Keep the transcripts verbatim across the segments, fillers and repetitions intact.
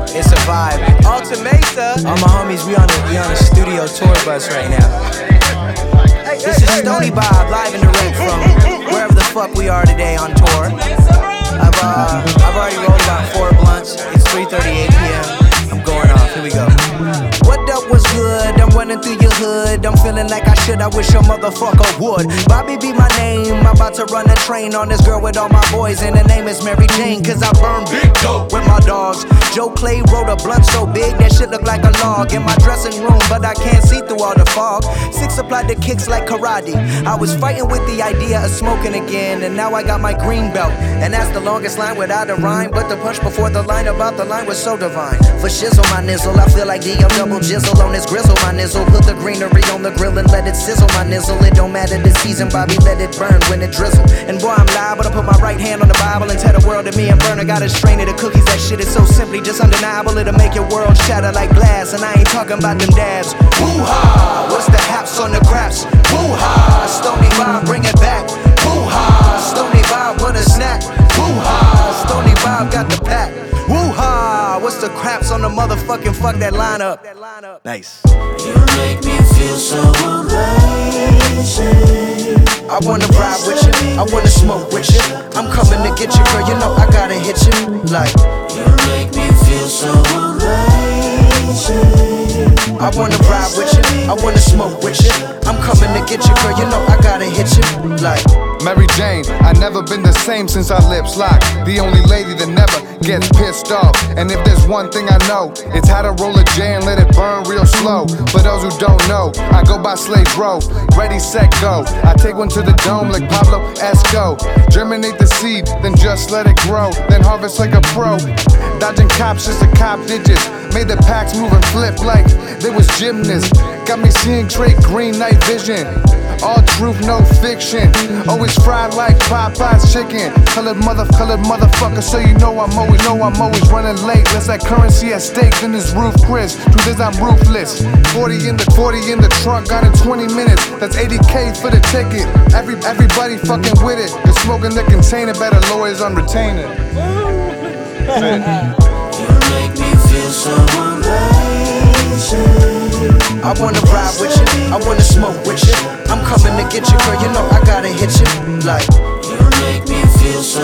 It's a vibe. Alta Mesa. All my homies, we on a we on a studio tour bus right now. This is Stony Bob, live and direct from wherever the fuck we are today on tour. I've uh, I've already rolled about four blunts. It's three thirty-eight p.m. I'm going off. Here we go. What up was good? I'm running through your hood. I'm feeling like I should. I wish a motherfucker would. Bobby be my name. I'm about to run a train on this girl with all my boys, and her name is Mary Jane. Cause I burn big dope with my dogs. Joe Clay wrote a blunt so big that shit look like a log in my dressing room, but I can't see through all the fog. Six applied the kicks like karate. I was fighting with the idea of smoking again, and now I got my green belt. And that's the longest line without a rhyme, but the punch before the line about the line was so divine. For shizzle my nizzle, I feel like D M double jizzle on this grizzle my nizzle. Put the greenery on the grill and let it sizzle my nizzle. It don't matter this season, Bobby, let it burn when it drizzle. And boy, I'm liable to put my right hand on the Bible and tell the world that me and Burner got a strain of the cookies. That shit is so simply just undeniable. It'll make your world shatter like glass, and I ain't talking about them dabs. Woo-ha! What's the haps on the craps? Woo-ha! Stony Bob, bring it back. Woo-ha! Stony Bob, what a snack. Woo-ha! Stony Bob got the pack. Woo-ha! What's the craps on the motherfucking fuck that lineup? Nice. You make me feel so amazing. I wanna ride with you, I wanna smoke with you. I'm coming to get you, girl, you know I gotta hit you. Like, you make me feel so amazing. I wanna ride with you, I wanna smoke with you. I'm coming to get you, girl, you know I gotta hit you. Like, Mary Jane, I never been the same since our lips locked. The only lady that never gets pissed off. And if there's one thing I know, it's how to roll a J and let it burn real slow. For those who don't know, I go by Slade's Row. Ready, set, go. I take one to the dome like Pablo Esco. Germinate the seed, then just let it grow. Then harvest like a pro. Dodging cops just to cop digits. Made the packs move and flip like they was gymnasts. Got me seeing Drake green night vision. All truth, no fiction. Always fried like Popeye's chicken. Colored mother, colored motherfucker, so you know I'm always, know I'm always running late. Less that currency at stake than this roof Chris. Truth is I'm ruthless. forty in the forty in the trunk, got in twenty minutes. That's eighty K for the ticket. Every everybody fucking with it. The smoking the container, better lawyers on retainer. You make me feel so amazing. I wanna ride with you, I wanna smoke with you. I'm coming to get you, girl, you know I gotta hit you. Like, you make me feel so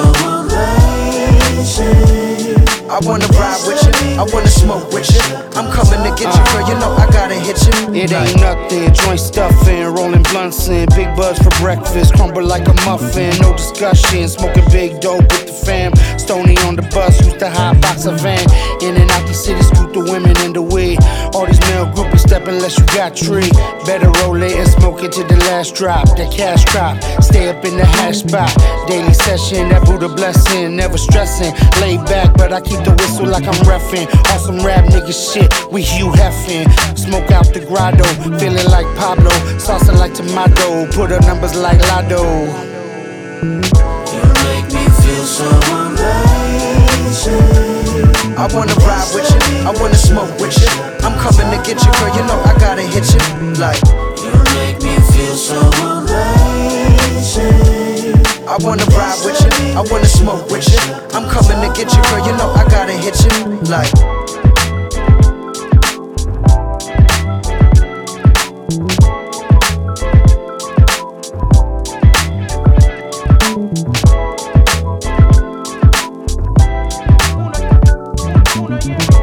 amazing. I wanna ride with you, I wanna smoke with you. I'm coming to get you, girl, you know I gotta hit you. It ain't nothing, joint stuffing, rolling blunts in, big buzz for breakfast, crumble like a muffin, no discussion, smoking big dope with the fam. Stony on the bus, used to hot box a van, in and out the city, scoot the women in the way. All these male groupies step unless you got tree. Better roll it and smoke it to the last drop. That cash crop, stay up in the hash spot. Daily session, that Buddha blessing, never stressing. Laid back, but I keep the whistle like I'm reffing. On some rap nigga shit, we Hugh Heffin. Smoke out the grotto, feeling like Pablo. Salsa like tomato, put up numbers like Lotto. You make me feel so amazing. I wanna ride with you, I wanna smoke with you. I'm coming to get you, girl, you know I gotta hit you. Like, you make me feel so amazing. I wanna ride with you, I wanna smoke with you. I'm coming to get you, girl, you know I gotta hit you. Like, Una, una.